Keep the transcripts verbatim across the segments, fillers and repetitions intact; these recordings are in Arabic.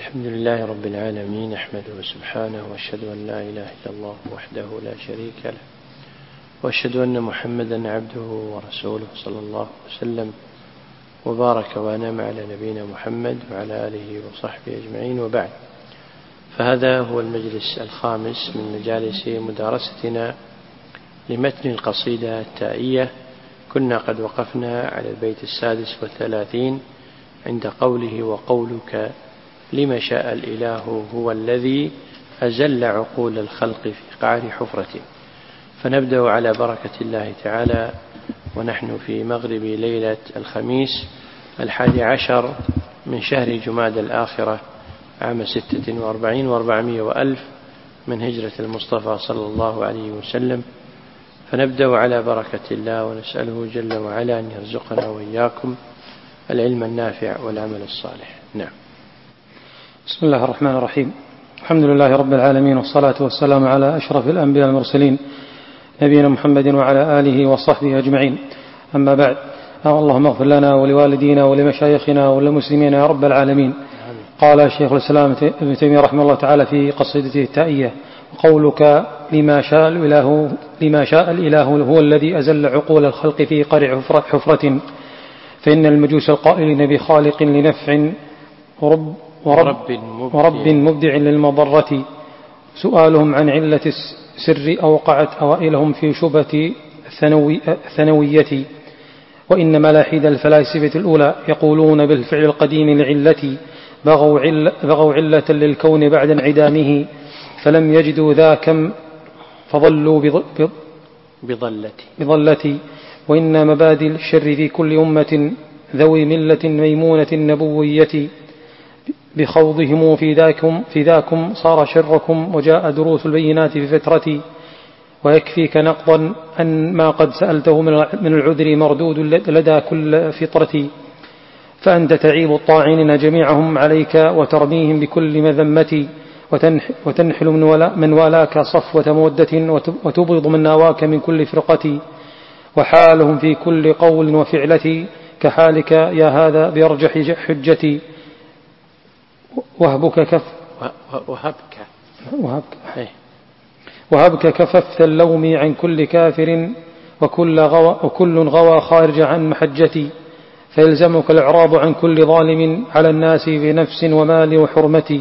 الحمد لله رب العالمين، أحمده سبحانه وأشهد أن لا إله إلا الله وحده لا شريك له، وأشهد أن محمدا عبده ورسوله صلى الله وسلم وبارك وأنعم على نبينا محمد وعلى آله وصحبه أجمعين، وبعد. فهذا هو المجلس الخامس من مجالس مدارستنا لمتن القصيدة التائية. كنا قد وقفنا على البيت السادس والثلاثين عند قوله: وقولك لما شاء الإله هو الذي أزل عقول الخلق في قعر حفرة. فنبدأ على بركة الله تعالى ونحن في مغرب ليلة الخميس الحادي عشر من شهر جماد الآخرة عام ستة وأربعين وأربعمائة وألف من هجرة المصطفى صلى الله عليه وسلم. فنبدأ على بركة الله ونسأله جل وعلا أن يرزقنا وإياكم العلم النافع والعمل الصالح. نعم. بسم الله الرحمن الرحيم. الحمد لله رب العالمين، والصلاة والسلام على أشرف الأنبياء المرسلين نبينا محمد وعلى آله وصحبه أجمعين. أما بعد، اللهم اغفر لنا ولوالدينا ولمشايخنا وللمسلمين يا رب العالمين. قال شيخ الإسلام ابن تيمية رحمه الله تعالى في قصيدته التائية: وقولك لما شاء الإله, لما شاء الإله هو الذي أزل عقول الخلق في قرع حفرة، فإن المجوس القائلين بخالق لنفع ورب, ورب, ورب مبدع للمضرة سؤالهم عن علة السر أوقعت أوائلهم في شبهة الثانوية. وإن ملاحد الفلاسفة الأولى يقولون بالفعل القديم لعلة بغوا, عل بغوا علة للكون بعد انعدامه، فلم يجدوا ذاك فضلوا بضلتي, بضلتي. وإن مبادئ الشر في كل أمة ذوي ملة ميمونة نبوية، بخوضهم في ذاكم, في ذاكم صار شركم، وجاء دروس البينات في فترتي. ويكفيك نقضا أن ما قد سألته من العذر مردود لدى كل فطرة، فأنت تعيب الطاعنين جميعهم عليك وترميهم بكل مذمة، وتنحل من والاك صفوة مودة وتبغض من ناواك من كل فرقة، وحالهم في كل قول وفعلة كحالك يا هذا بأرجح حجتي. وهبك كف وهبك وهبك وهبك كففت اللوم عن كل كافر، وكل غوى, وكل غوى خارج عن محجتي، فيلزمك الإعراض عن كل ظالم على الناس بنفس ومال وحرمتي.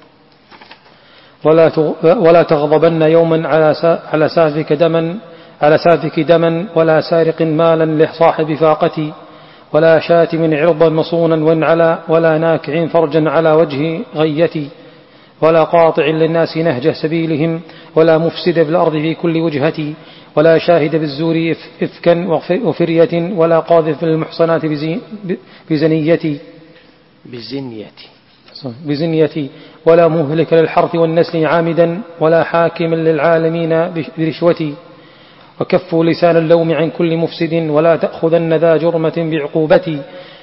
ولا ولا تغضبن يوما على سافك دما على سافك دما ولا سارق مالا لصاحب فاقتي، ولا شاتم عرضا مصونا وانعلا، ولا ناكع فرجا على وجه غيتي، ولا قاطع للناس نهج سبيلهم، ولا مفسد في الأرض في كل وجهتي، ولا شاهد بالزور إفكا وفرية، ولا قاذف للمحصنات بزنيتي بزنيتي بزنيتي ولا مهلك للحرث والنسل عامدا، ولا حاكم للعالمين برشوتي. وكفوا لسان اللوم عن كل مفسد، ولا تأخذن ذا جرمة بعقوبتي.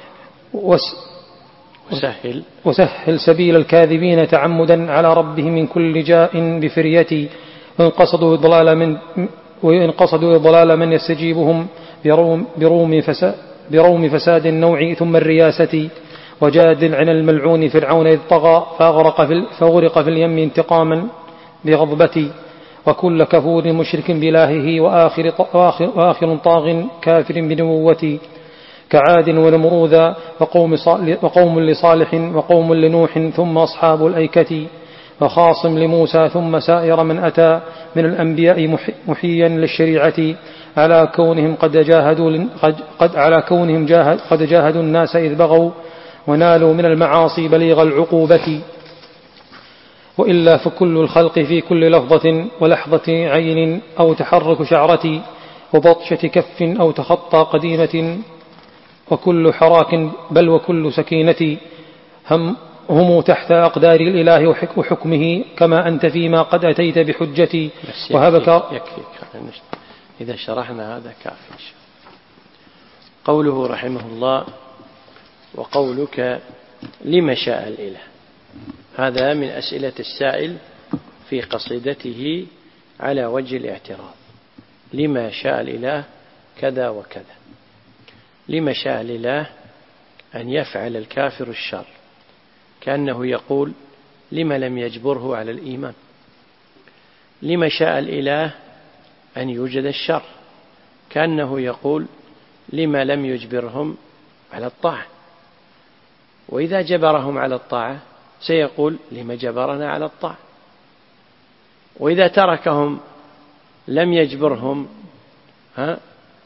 وسهل, وسهل سبيل الكاذبين تعمدا على ربهم من كل جاء بفريتي. وإن قصدوا إضلال من, وإن قصدوا إضلال من يستجيبهم بروم, بروم, فساد بروم فساد النوع ثم الرياسة. وجادل عن الملعون فرعون إذ طغى فأغرق في, فأغرق في اليم انتقاما بغضبتي. وكل كفور مشرك بإلهه وآخر, وآخر, وآخر طاغ كافر بنبوتي، كعاد ونمروذا وقوم, وقوم لصالح وقوم لنوح ثم أصحاب الأيكة، وخاصم لموسى ثم سائر من أتى من الأنبياء محيا للشريعة، على كونهم قد جاهدوا قد على كونهم جاهد قد جاهدوا الناس إذ بغوا ونالوا من المعاصي بليغ العقوبة. وإلا فكل الخلق في كل لفظة ولحظة عين أو تحرك شعرة وبطشة كف أو تخطى قديمة، وكل حراك بل وكل سكينة هم, هم تحت أقدار الإله وحكمه، كما أنت فيما قد أتيت بحجتي. وهبك يكفيك إذا شرحنا هذا كافي. قوله رحمه الله: وقولك لما شاء الإله، هذا من أسئلة السائل في قصيدته على وجه الاعتراض. لما شاء الإله كذا وكذا. لما شاء الإله أن يفعل الكافر الشر كأنه يقول لم لم يجبره على الإيمان، لم شاء الإله أن يوجد الشر، كأنه يقول لم لم يجبرهم على الطاعة. وإذا جبرهم على الطاعة سيقول لم جبرنا على الطاعة، وإذا تركهم لم يجبرهم ها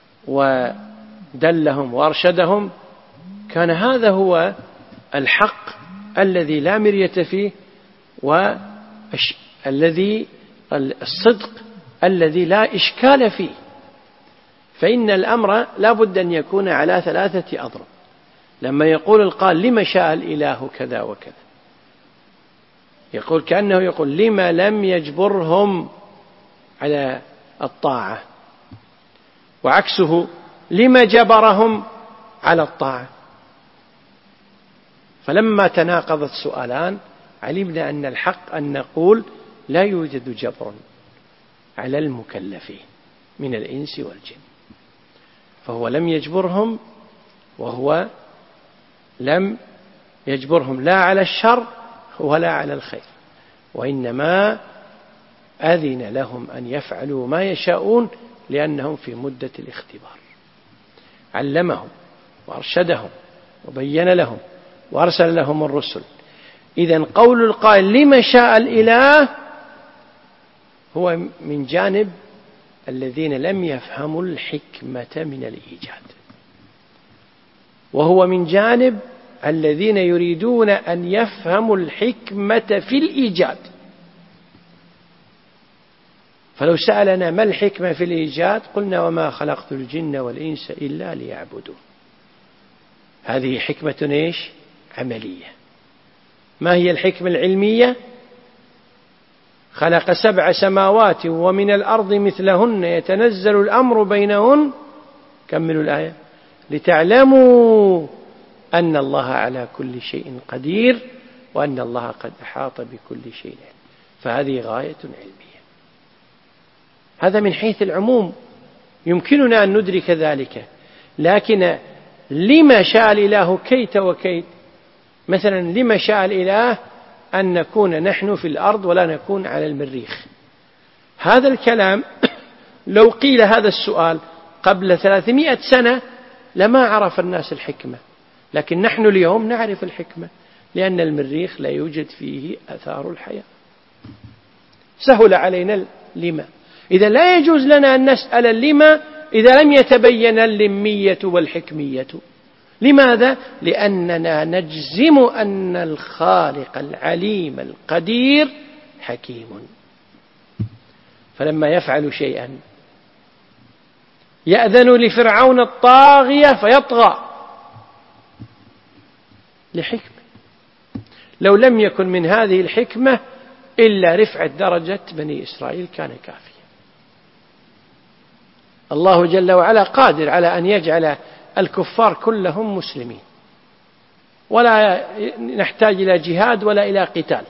ودلهم وأرشدهم، كان هذا هو الحق الذي لا مرية فيه، والذي الصدق الذي لا إشكال فيه. فإن الأمر لا بد أن يكون على ثلاثة أضرب. لما يقول القائل لما شاء الإله كذا وكذا، يقول كأنه يقول لما لم يجبرهم على الطاعة، وعكسه لما جبرهم على الطاعة. فلما تناقض السؤالان علمنا أن الحق أن نقول لا يوجد جبر على المكلفين من الإنس والجن، فهو لم يجبرهم، وهو لم يجبرهم لا على الشر ولا على الخير، وإنما أذن لهم أن يفعلوا ما يشاءون لأنهم في مدة الاختبار. علمهم وأرشدهم وبين لهم وأرسل لهم الرسل. إذن قول القائل لما شاء الإله هو من جانب الذين لم يفهموا الحكمة من الإيجاد، وهو من جانب الذين يريدون أن يفهموا الحكمة في الإيجاد. فلو سألنا ما الحكمة في الإيجاد قلنا وما خلقت الجن والإنس إلا ليعبدون. هذه حكمة إيش؟ عملية. ما هي الحكمة العلمية؟ خلق سبع سماوات ومن الأرض مثلهن يتنزل الأمر بينهن، كملوا الآية، لتعلموا أن الله على كل شيء قدير وأن الله قد أحاط بكل شيء. فهذه غاية علمية. هذا من حيث العموم يمكننا أن ندرك ذلك، لكن لما شاء الإله كيت وكيت. مثلا لما شاء الإله أن نكون نحن في الأرض ولا نكون على المريخ. هذا الكلام لو قيل هذا السؤال قبل ثلاثمائة سنة لما عرف الناس الحكمة، لكن نحن اليوم نعرف الحكمة، لأن المريخ لا يوجد فيه أثار الحياة. سهل علينا لما. إذا لا يجوز لنا أن نسأل لما إذا لم يتبين اللمية والحكمية. لماذا؟ لأننا نجزم أن الخالق العليم القدير حكيم. فلما يفعل شيئا يأذن لفرعون الطاغية فيطغى لحكمة، لو لم يكن من هذه الحكمة إلا رفعة درجة بني إسرائيل كان كافيا. الله جل وعلا قادر على أن يجعل الكفار كلهم مسلمين، ولا نحتاج إلى جهاد ولا إلى قتال،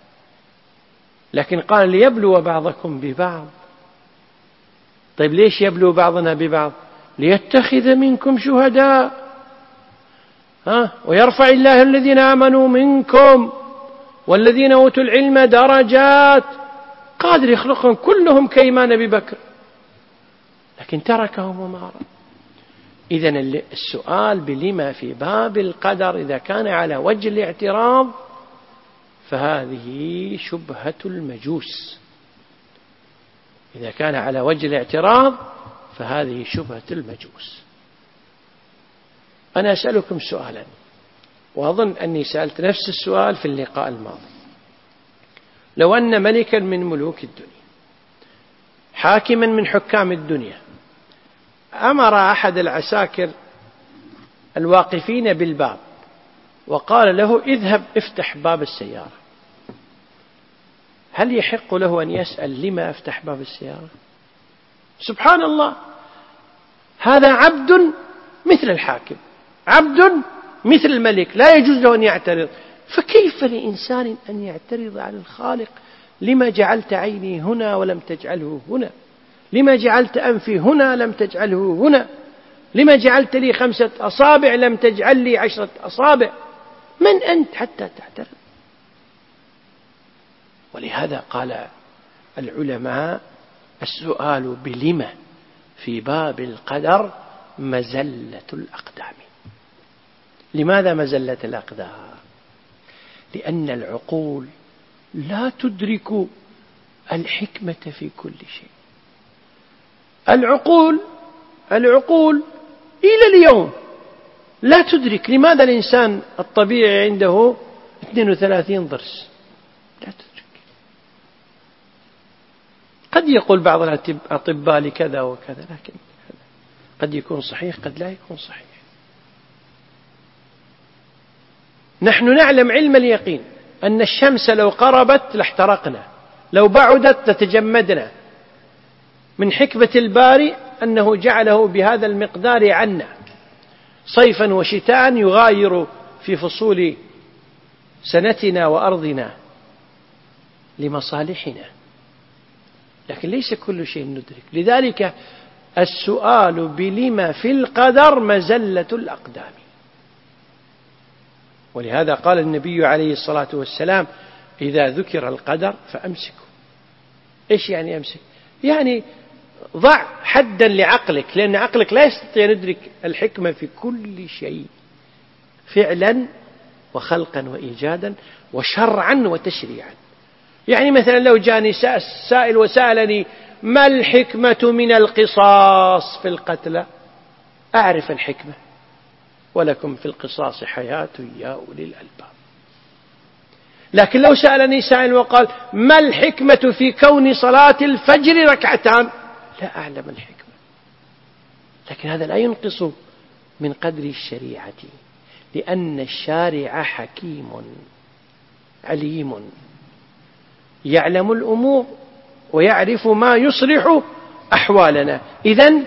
لكن قال ليبلو بعضكم ببعض. طيب ليش يبلو بعضنا ببعض؟ ليتخذ منكم شهداء ها ويرفع الله الذين آمنوا منكم والذين أوتوا العلم درجات. قادر يخلقهم كلهم كإيمان أبي بكر، لكن تركهم وما أراد. إذن السؤال بلما في باب القدر إذا كان على وجه الاعتراض فهذه شبهة المجوس. إذا كان على وجه الاعتراض فهذه شبهة المجوس. أنا أسألكم سؤالا، وأظن أني سألت نفس السؤال في اللقاء الماضي. لو أن ملكا من ملوك الدنيا حاكما من حكام الدنيا أمر أحد العساكر الواقفين بالباب وقال له اذهب افتح باب السيارة، هل يحق له أن يسأل لما أفتح باب السيارة؟ سبحان الله، هذا عبد مثل الحاكم، عبد مثل الملك، لا يجوز له أن يعترض. فكيف لإنسان أن يعترض على الخالق؟ لما جعلت عيني هنا ولم تجعله هنا؟ لما جعلت أنفي هنا لم تجعله هنا؟ لما جعلت لي خمسة أصابع لم تجعل لي عشرة أصابع؟ من أنت حتى تعترض؟ ولهذا قال العلماء السؤال بلم في باب القدر مزلة الأقدام. لماذا مزلة الأقدام؟ لأن العقول لا تدرك الحكمة في كل شيء. العقول العقول إلى اليوم لا تدرك لماذا الإنسان الطبيعي عنده اثنين وثلاثين ضرس، لا تدرك. قد يقول بعض الأطباء لكذا وكذا، لكن قد يكون صحيح قد لا يكون صحيح. نحن نعلم علم اليقين أن الشمس لو قربت لاحترقنا، لو بعدت لتجمدنا. من حكمة الباري أنه جعله بهذا المقدار عنا صيفا وشتاء، يغاير في فصول سنتنا وأرضنا لمصالحنا، لكن ليس كل شيء ندرك. لذلك السؤال بلما في القدر مزلة الأقدام. ولهذا قال النبي عليه الصلاة والسلام: إذا ذكر القدر فأمسكوا. إيش يعني أمسك؟ يعني ضع حدا لعقلك، لأن عقلك لا يستطيع أن يدرك الحكمة في كل شيء، فعلا وخلقا وإيجادا وشرعا وتشريعا. يعني مثلا لو جاني سائل وسألني: ما الحكمة من القصاص في القتلى؟ أعرف الحكمة: ولكم في القصاص حياة يا أولي الألباب. لكن لو سألني سائل وقال: ما الحكمة في كون صلاة الفجر ركعتان؟ لا أعلم الحكمة. لكن هذا لا ينقص من قدر الشريعة، لأن الشارع حكيم عليم يعلم الأمور ويعرف ما يصلح أحوالنا. إذن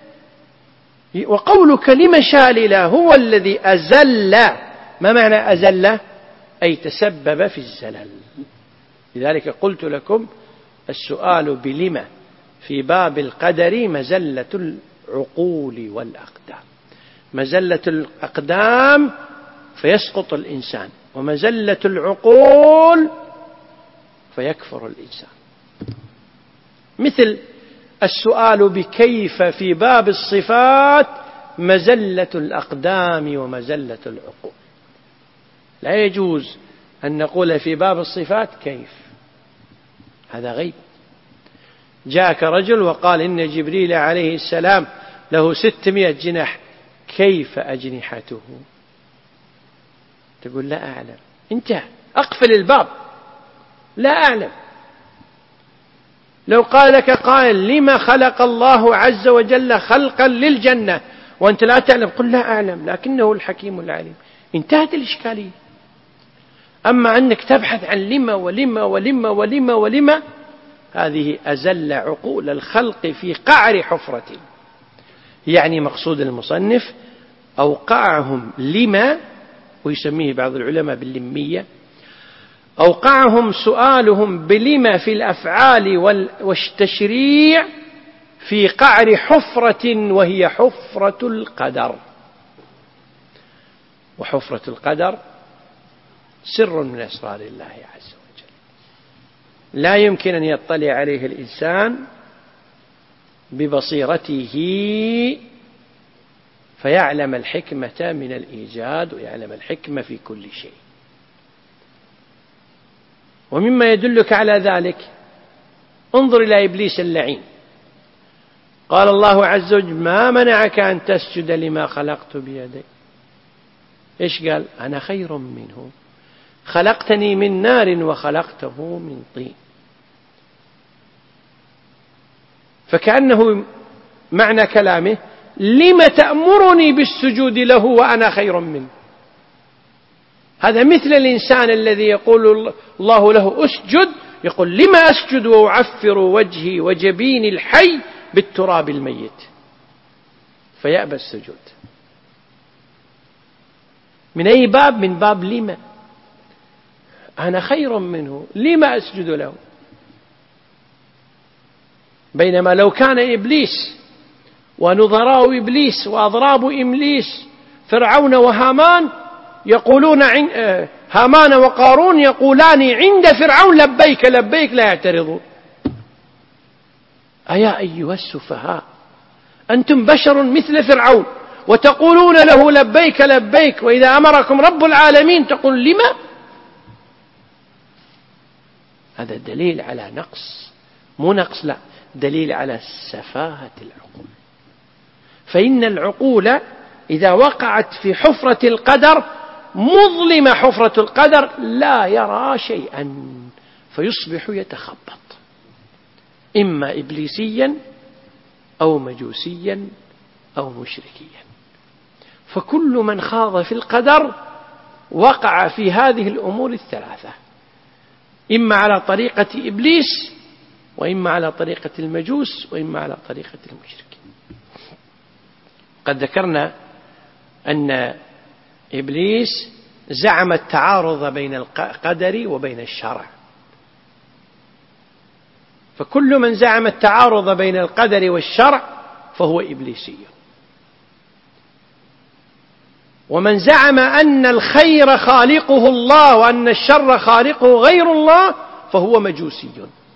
وقولك لم شالله هو الذي أزل. ما معنى أزل؟ أي تسبب في الزلل. لذلك قلت لكم السؤال بلم في باب القدر مزلة العقول والأقدام. مزلة الأقدام فيسقط الإنسان، ومزلة العقول فيكفر الإنسان. مثل السؤال بكيف في باب الصفات مزلة الأقدام ومزلة العقول. لا يجوز أن نقول في باب الصفات كيف، هذا غيب. جاءك رجل وقال: إن جبريل عليه السلام له ستمائة جناح، كيف أجنحته؟ تقول: لا أعلم. انتهى، أقفل الباب، لا أعلم. لو قال لك قائل: لما خلق الله عز وجل خلقا للجنة وأنت لا تعلم؟ قل: لا أعلم، لكنه الحكيم العليم. انتهت الإشكالية. أما أنك تبحث عن لما ولما ولما ولما ولما، هذه أزل عقول الخلق في قعر حفرة. يعني مقصود المصنف أوقعهم لما، ويسميه بعض العلماء باللمية، أوقعهم سؤالهم بلما في الأفعال والتشريع في قعر حفرة، وهي حفرة القدر. وحفرة القدر سر من أسرار الله عز وجل، لا يمكن أن يطلع عليه الإنسان ببصيرته فيعلم الحكمة من الإيجاد ويعلم الحكمة في كل شيء. ومما يدلك على ذلك انظر إلى إبليس اللعين. قال الله عز وجل: ما منعك أن تسجد لما خلقت بيدي؟ إيش قال؟ أنا خير منه، خلقتني من نار وخلقته من طين. فكأنه معنى كلامه: لم تأمرني بالسجود له وأنا خير منه. هذا مثل الإنسان الذي يقول الله له: أسجد، يقول: لما أسجد وأعفر وجهي وجبيني الحي بالتراب الميت؟ فيأبى السجود. من أي باب؟ من باب لما. أنا خير منه، لما أسجد له؟ بينما لو كان إبليس ونظراء إبليس وأضراب إبليس فرعون وهامان يقولون عن هامان وقارون يقولان عند فرعون لبيك لبيك لا يعترضون. أيا أيها السفهاء أنتم بشر مثل فرعون وتقولون له لبيك لبيك، وإذا أمركم رب العالمين تقول لما؟ هذا دليل على نقص، مو نقص، لا، دليل على سفاهة العقول. فإن العقول إذا وقعت في حفرة القدر مظلمة، حفرة القدر لا يرى شيئا فيصبح يتخبط، إما إبليسيا أو مجوسيا أو مشركيا. فكل من خاض في القدر وقع في هذه الأمور الثلاثة، إما على طريقة إبليس، وإما على طريقة المجوس، وإما على طريقة المشركين. قد ذكرنا أن إبليس زعم التعارض بين القدر وبين الشرع، فكل من زعم التعارض بين القدر والشرع فهو إبليسي، ومن زعم أن الخير خالقه الله وأن الشر خالقه غير الله فهو مجوسي،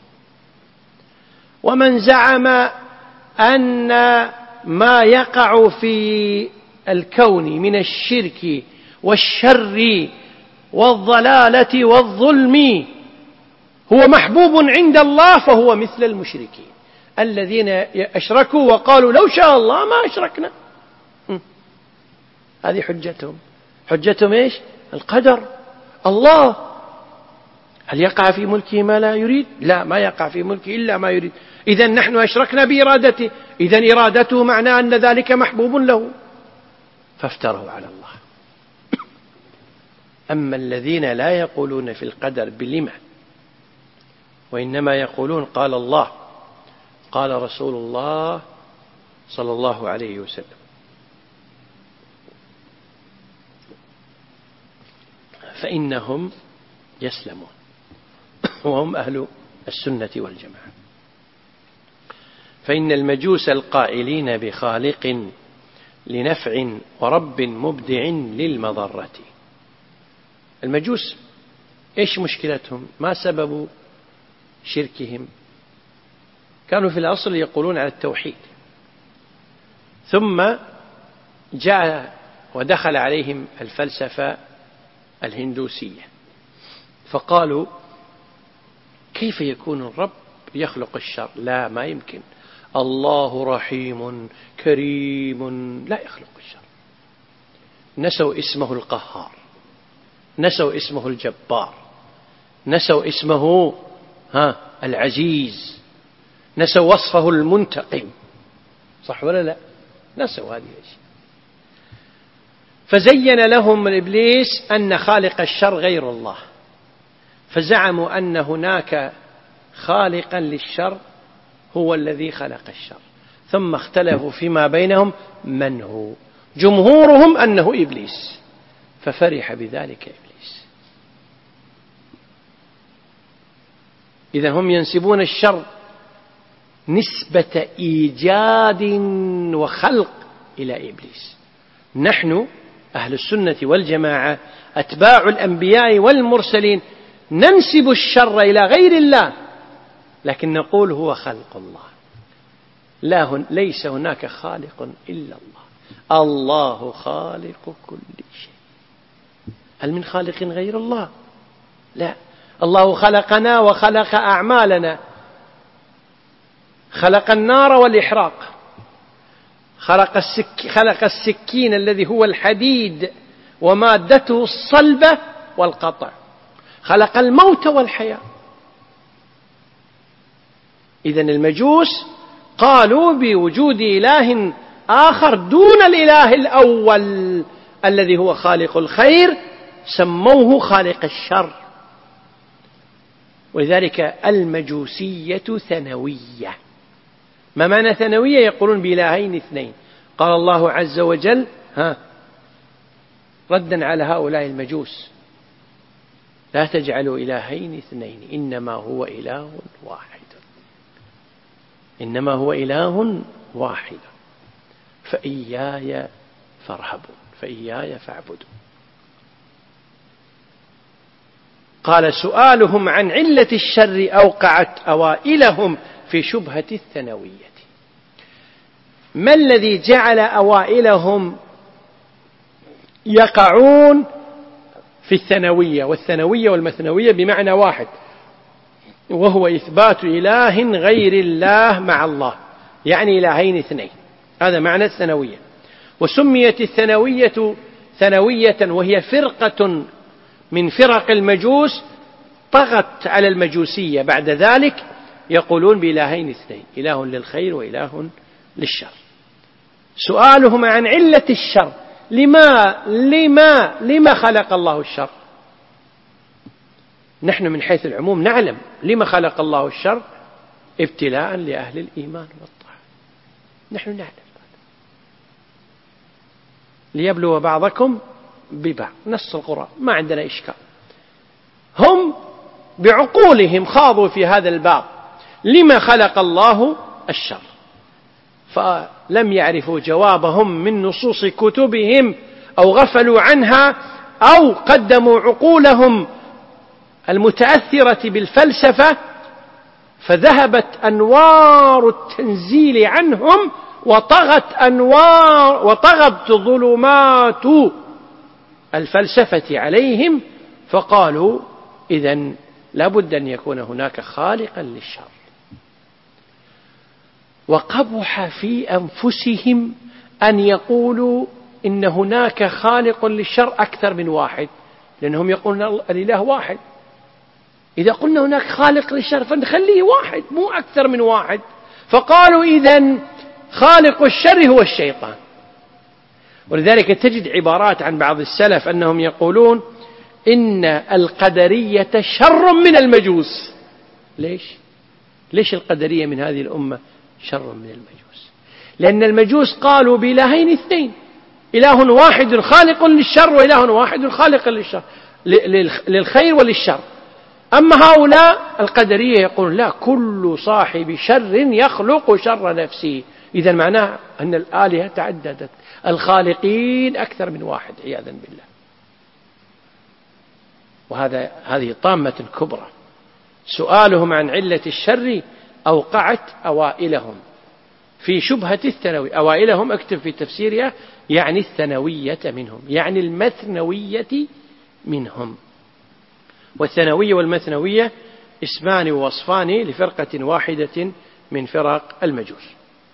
ومن زعم أن ما يقع في الكون من الشرك والشر والضلالة والظلم هو محبوب عند الله فهو مثل المشركين الذين أشركوا وقالوا لو شاء الله ما أشركنا. هذه حجتهم. حجتهم إيش؟ القدر. الله هل يقع في ملكه ما لا يريد؟ لا، ما يقع في ملكه إلا ما يريد. إذن نحن أشركنا بإرادته، إذن إرادته معناه أن ذلك محبوب له، فافتروا على الله. أما الذين لا يقولون في القدر بلمة، وإنما يقولون قال الله قال رسول الله صلى الله عليه وسلم، فإنهم يسلمون، وهم أهل السنة والجماعة. فإن المجوس القائلين بخالق لنفع ورب مبدع للمضرة، المجوس إيش مشكلتهم؟ ما سبب شركهم؟ كانوا في الأصل يقولون على التوحيد، ثم جاء ودخل عليهم الفلسفة الهندوسية، فقالوا كيف يكون الرب يخلق الشر؟ لا، ما يمكن، الله رحيم كريم لا يخلق الشر. نسوا اسمه القهار، نسوا اسمه الجبار، نسوا اسمه ها العزيز، نسوا وصفه المنتقم، صح ولا لا؟ نسوا هذه الأشياء. فزين لهم إبليس أن خالق الشر غير الله، فزعموا أن هناك خالقا للشر هو الذي خلق الشر، ثم اختلفوا فيما بينهم من هو. جمهورهم أنه إبليس، ففرح بذلك إبليس. إذا هم ينسبون الشر نسبة إيجاد وخلق إلى إبليس. نحن أهل السنة والجماعة أتباع الأنبياء والمرسلين ننسب الشر إلى غير الله، لكن نقول هو خلق الله. لا هن ليس هناك خالق إلا الله، الله خالق كل شيء. هل من خالق غير الله؟ لا، الله خلقنا وخلق أعمالنا، خلق النار والإحراق، خلق, السك خلق السكين الذي هو الحديد ومادته الصلبة والقطع، خلق الموت والحياة. إذن المجوس قالوا بوجود إله آخر دون الإله الأول الذي هو خالق الخير، سموه خالق الشر. ولذلك المجوسية ثنوية. ما معنى ثنوية؟ يقولون بإلهين اثنين. قال الله عز وجل ها ردا على هؤلاء المجوس لا تجعلوا إلهين اثنين إنما هو إله واحد، إنما هو إله واحد فإياي فارهبون، فإياي فاعبدون. قال سؤالهم عن علة الشر أوقعت أوائلهم في شبهة الثانوية. ما الذي جعل أوائلهم يقعون في الثانوية؟ والثانوية والمثنوية بمعنى واحد، وهو إثبات إله غير الله مع الله، يعني إلهين اثنين، هذا معنى الثانوية. وسميت الثانوية ثانوية وهي فرقة من فرق المجوس طغت على المجوسية، بعد ذلك يقولون بإلهين اثنين، إله للخير وإله للشر. سؤالهم عن علة الشر، لما لما لما خلق الله الشر؟ نحن من حيث العموم نعلم لما خلق الله الشر، ابتلاء لأهل الإيمان والطاعة، نحن نعلم، ليبلو بعضكم ببعض، نص القرآن، ما عندنا إشكال. هم بعقولهم خاضوا في هذا الباب، لما خلق الله الشر، فلم يعرفوا جوابهم من نصوص كتبهم أو غفلوا عنها أو قدموا عقولهم المتأثرة بالفلسفة، فذهبت أنوار التنزيل عنهم وطغت أنوار وطغت ظلمات الفلسفة عليهم، فقالوا إذن لابد أن يكون هناك خالقا للشر. وقبح في أنفسهم أن يقولوا إن هناك خالق للشر أكثر من واحد، لأنهم يقولون الإله واحد، إذا قلنا هناك خالق للشر فنخليه واحد مو أكثر من واحد، فقالوا إذن خالق الشر هو الشيطان. ولذلك تجد عبارات عن بعض السلف أنهم يقولون إن القدرية شر من المجوس. ليش؟ ليش القدرية من هذه الأمة شر من المجوس؟ لأن المجوس قالوا بإلهين اثنين، إله واحد خالق للشر وإله واحد خالق للشر للخير وللشر. أما هؤلاء القدرية يقولون لا، كل صاحب شر يخلق شر نفسه، إذا معناه أن الآلهة تعددت، الخالقين أكثر من واحد عياذا بالله. وهذا هذه طامة كبرى. سؤالهم عن علة الشر أوقعت أوائلهم في شبهة الثانوية. أوائلهم اكتب في تفسيرها يعني الثانوية منهم، يعني المثنوية منهم. والثانوية والمثنوية اسمان ووصفان لفرقة واحدة من فرق المجوس.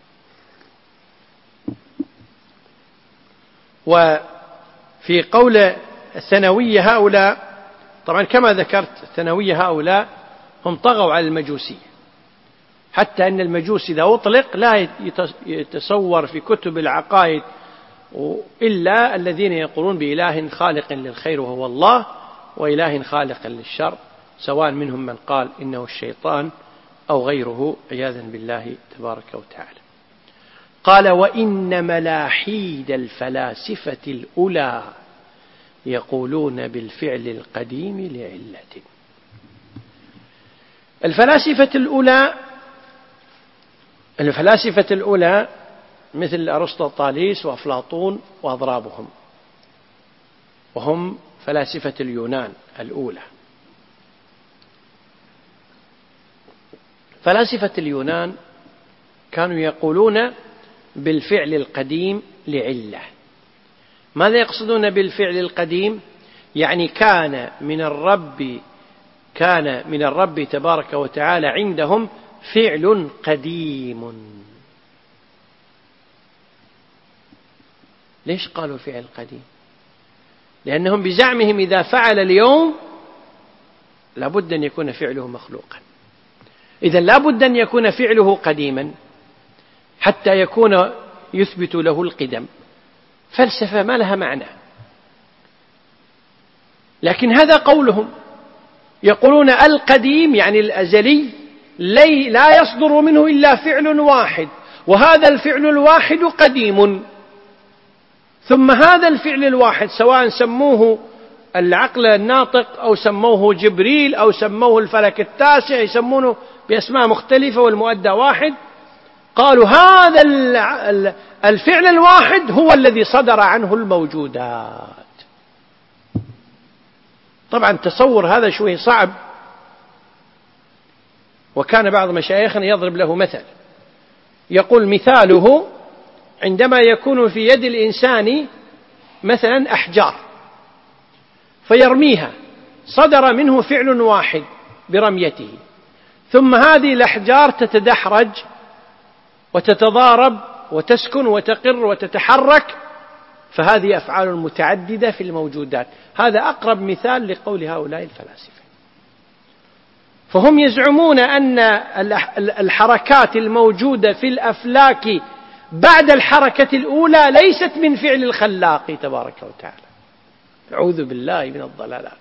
وفي قول الثانوية هؤلاء، طبعا كما ذكرت الثانوية هؤلاء هم طغوا على المجوسية، حتى أن المجوس إذا أطلق لا يتصور في كتب العقائد إلا الذين يقولون بإله خالق للخير وهو الله، وإله خالق للشر، سواء منهم من قال إنه الشيطان أو غيره عياذا بالله تبارك وتعالى. قال وإن ملاحيد الفلاسفة الأولى يقولون بالفعل القديم لعلة. الفلاسفة الأولى الفلاسفة الأولى مثل أرسطاطاليس وأفلاطون وأضرابهم، وهم فلاسفة اليونان الأولى. فلاسفة اليونان كانوا يقولون بالفعل القديم لعلة. ماذا يقصدون بالفعل القديم؟ يعني كان من الرب كان من الرب تبارك وتعالى عندهم فعل قديم. ليش قالوا فعل قديم؟ لأنهم بزعمهم إذا فعل اليوم لابد أن يكون فعله مخلوقا، إذن لابد أن يكون فعله قديما حتى يكون يثبت له القدم. فلسفة ما لها معنى، لكن هذا قولهم، يقولون القديم يعني الأزلي لا يصدر منه إلا فعل واحد، وهذا الفعل الواحد قديم. ثم هذا الفعل الواحد سواء سموه العقل الناطق أو سموه جبريل أو سموه الفلك التاسع، يسمونه بأسماء مختلفة والمؤدى واحد، قالوا هذا الفعل الواحد هو الذي صدر عنه الموجودات. طبعا تصور هذا شوي صعب، وكان بعض مشايخنا يضرب له مثل، يقول مثاله عندما يكون في يد الإنسان مثلا أحجار فيرميها، صدر منه فعل واحد برميته، ثم هذه الأحجار تتدحرج وتتضارب وتسكن وتقر وتتحرك، فهذه أفعال متعددة في الموجودات. هذا أقرب مثال لقول هؤلاء الفلاسفة. فهم يزعمون أن الحركات الموجودة في الأفلاك بعد الحركة الأولى ليست من فعل الخلاق تبارك وتعالى. أعوذ بالله من الضلالات.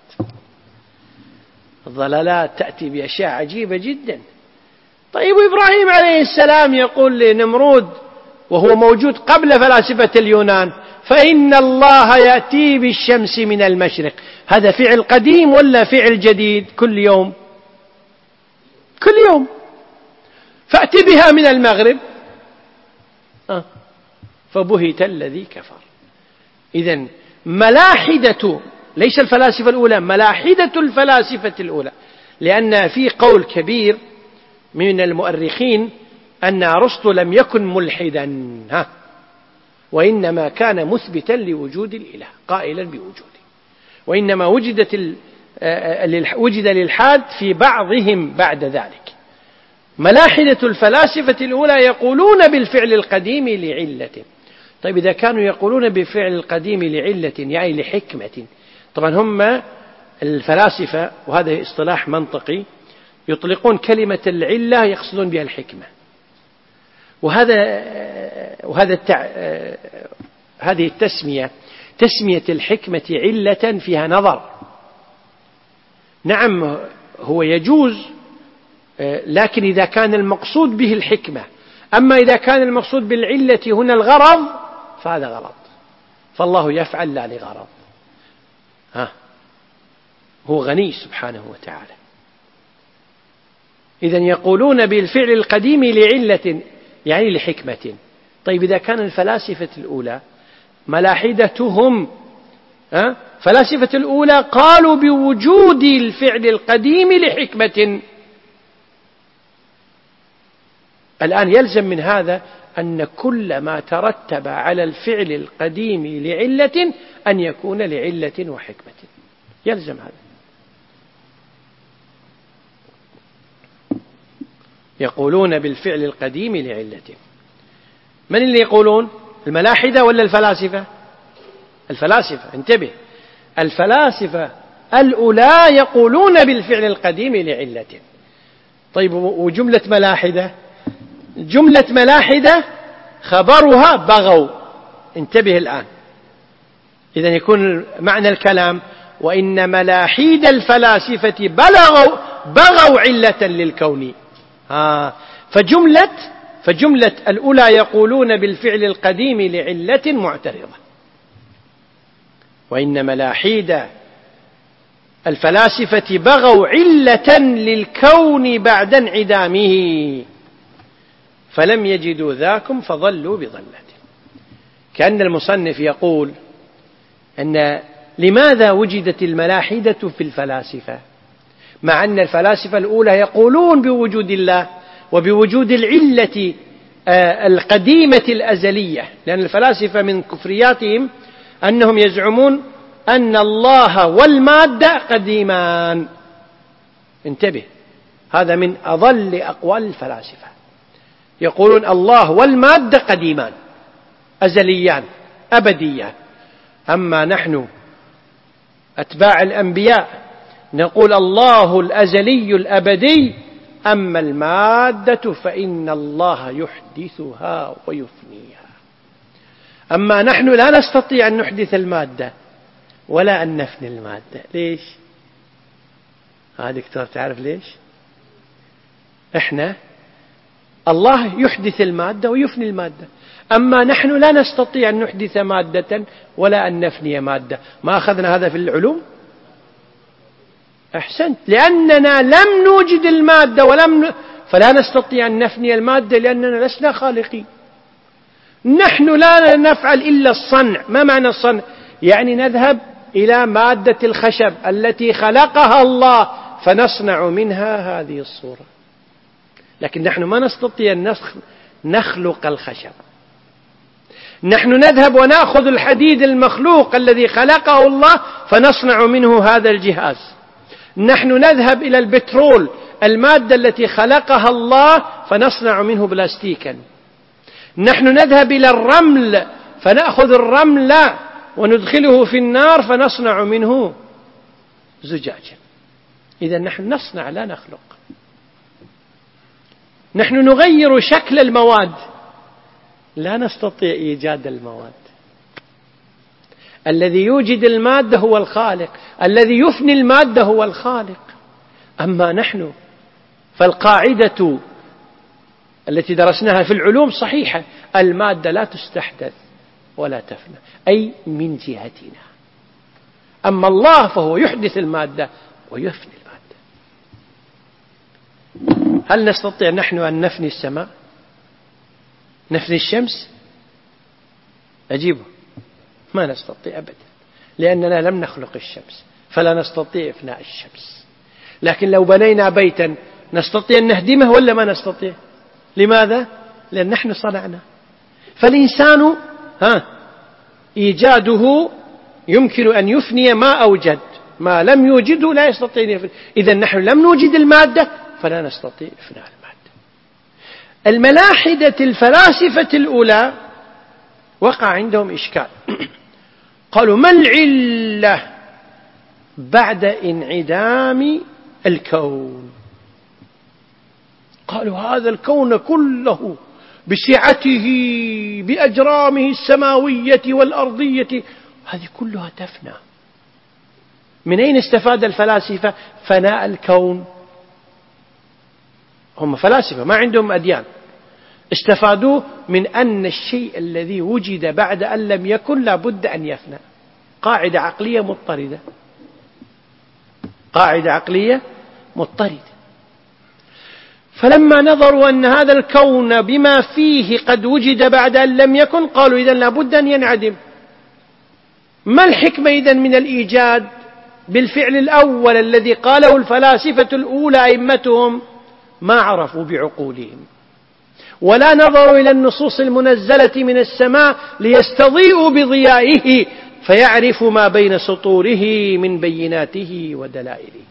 الضلالات تأتي بأشياء عجيبة جدا. طيب إبراهيم عليه السلام يقول لنمرود وهو موجود قبل فلاسفة اليونان: فإن الله يأتي بالشمس من المشرق. هذا فعل قديم ولا فعل جديد؟ كل يوم كل يوم. فأت بها من المغرب. آه. فبهت الذي كفر. إذن ملاحدة، ليس الفلاسفة الأولى، ملاحدة الفلاسفة الأولى، لأن في قول كبير من المؤرخين أن أرسطو لم يكن ملحدا، ها، وإنما كان مثبتا لوجود الإله، قائلا بوجوده، وإنما وجدت وجد الإلحاد في بعضهم بعد ذلك. ملاحدة الفلاسفة الأولى يقولون بالفعل القديم لعلة. طيب إذا كانوا يقولون بالفعل القديم لعلة يعني لحكمة، طبعا هم الفلاسفة، وهذا اصطلاح منطقي، يطلقون كلمة العلة يقصدون بها الحكمة، وهذا وهذا التع... هذه التسمية تسمية الحكمة علة فيها نظر. نعم هو يجوز، لكن إذا كان المقصود به الحكمة، أما إذا كان المقصود بالعلة هنا الغرض فهذا غلط، فالله يفعل لا لغرض. ها، هو غني سبحانه وتعالى. إذن يقولون بالفعل القديم لعلة يعني لحكمة. طيب إذا كان الفلاسفة الأولى ملاحدتهم، ها، فلاسفة الأولى قالوا بوجود الفعل القديم لحكمة، الآن يلزم من هذا أن كل ما ترتب على الفعل القديم لعلة أن يكون لعلة وحكمة، يلزم هذا. يقولون بالفعل القديم لعلة. من اللي يقولون؟ الملاحدة ولا الفلاسفة؟ الفلاسفة، انتبه، الفلاسفة الأولى يقولون بالفعل القديم لعلة. طيب وجملة ملاحدة؟ جملة ملاحدة خبرها بغوا، انتبه الآن. إذن يكون معنى الكلام: وإن ملاحيد الفلاسفة بلغوا بغوا علة للكون. ها، فجملة فجملة الأولى يقولون بالفعل القديم لعلة معترضة، وإن ملاحيد الفلاسفة بغوا علة للكون بعد انعدامه فلم يجدوا ذاكم فضلوا بضلة. كأن المصنف يقول أن لماذا وجدت الملاحدة في الفلاسفة مع أن الفلاسفة الأولى يقولون بوجود الله وبوجود العلة القديمة الأزلية؟ لأن الفلاسفة من كفرياتهم أنهم يزعمون أن الله والمادة قديمان. انتبه، هذا من أضل أقوال الفلاسفة، يقولون الله والمادة قديمان أزليان أبديان. أما نحن أتباع الأنبياء نقول الله الأزلي الأبدي، أما المادة فإن الله يحدثها ويفنيها. أما نحن لا نستطيع أن نحدث المادة ولا أن نفني المادة. ليش؟ ها دكتور تعرف ليش؟ إحنا الله يحدث المادة ويفني المادة، أما نحن لا نستطيع أن نحدث مادة ولا أن نفني مادة. ما أخذنا هذا في العلوم؟ أحسنت، لأننا لم نوجد المادة ولم ن... فلا نستطيع أن نفني المادة لأننا لسنا خالقين. نحن لا نفعل إلا الصنع. ما معنى الصنع؟ يعني نذهب إلى مادة الخشب التي خلقها الله فنصنع منها هذه الصورة. لكن نحن ما نستطيع أن نخلق الخشب. نحن نذهب ونأخذ الحديد المخلوق الذي خلقه الله فنصنع منه هذا الجهاز. نحن نذهب إلى البترول المادة التي خلقها الله فنصنع منه بلاستيكا. نحن نذهب إلى الرمل فنأخذ الرمل وندخله في النار فنصنع منه زجاجا. إذا نحن نصنع لا نخلق. نحن نغير شكل المواد لا نستطيع إيجاد المواد. الذي يوجد المادة هو الخالق، الذي يفني المادة هو الخالق. أما نحن فالقاعدة التي درسناها في العلوم صحيحة، المادة لا تستحدث ولا تفنى، أي من جهتنا. أما الله فهو يحدث المادة ويفني المادة. هل نستطيع نحن أن نفني السماء؟ نفني الشمس؟ أجيبه ما نستطيع أبدا، لأننا لم نخلق الشمس فلا نستطيع إفناء الشمس. لكن لو بنينا بيتا نستطيع أن نهدمه ولا ما نستطيع؟ لماذا؟ لأن نحن صنعنا. فالإنسان ها إيجاده يمكن أن يفني ما أوجد، ما لم يوجده لا يستطيع أن يفني. إذا نحن لم نوجد المادة فلا نستطيع إفناء المادة. الملاحدة الفلاسفة الأولى وقع عندهم إشكال. قالوا ما العلة بعد انعدام الكون؟ قالوا هذا الكون كله بسعته بأجرامه السماوية والأرضية هذه كلها تفنى. من أين استفاد الفلاسفة فناء الكون؟ هم فلاسفة ما عندهم أديان، استفادوا من أن الشيء الذي وجد بعد أن لم يكن لا بد أن يفنى. قاعدة عقلية مضطردة، قاعدة عقلية مضطردة. فلما نظروا أن هذا الكون بما فيه قد وجد بعد أن لم يكن قالوا إذن لا بد أن ينعدم. ما الحكمة إذن من الإيجاد بالفعل الأول الذي قاله الفلاسفة الأولى أئمتهم؟ ما عرفوا بعقولهم ولا نظروا إلى النصوص المنزلة من السماء ليستضيئوا بضيائه فيعرفوا ما بين سطوره من بيناته ودلائله.